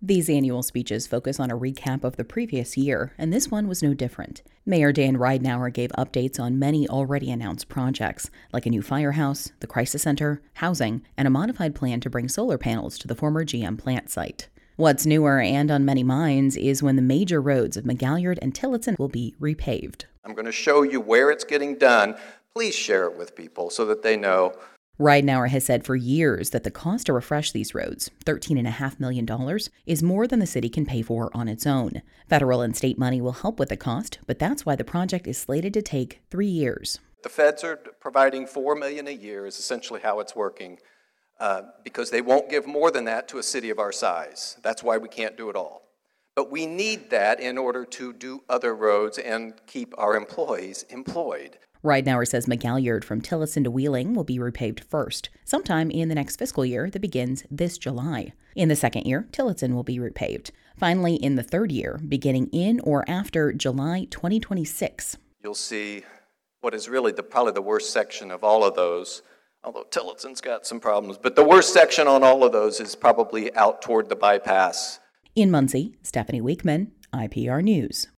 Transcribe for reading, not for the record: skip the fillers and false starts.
These annual speeches focus on a recap of the previous year, and this one was no different. Mayor Dan Ridenour gave updates on many already announced projects, like a new firehouse, the crisis center, housing, and a modified plan to bring solar panels to the former GM plant site. What's newer and on many minds is when the major roads of McGalliard and Tillotson will be repaved. I'm going to show you where it's getting done. Please share it with people so that they know. Ridenour has said for years that the cost to refresh these roads, $13.5 million, is more than the city can pay for on its own. Federal and state money will help with the cost, but that's why the project is slated to take 3 years. The feds are providing $4 million a year is essentially how it's working, because they won't give more than that to a city of our size. That's why we can't do it all. But we need that in order to do other roads and keep our employees employed. Ridenour says McGalliard from Tillotson to Wheeling will be repaved first, sometime in the next fiscal year that begins this July. In the second year, Tillotson will be repaved. Finally, in the third year, beginning in or after July 2026. You'll see what is really probably the worst section of all of those, although Tillotson's got some problems. But the worst section on all of those is probably out toward the bypass. In Muncie, Stephanie Weekman, IPR News.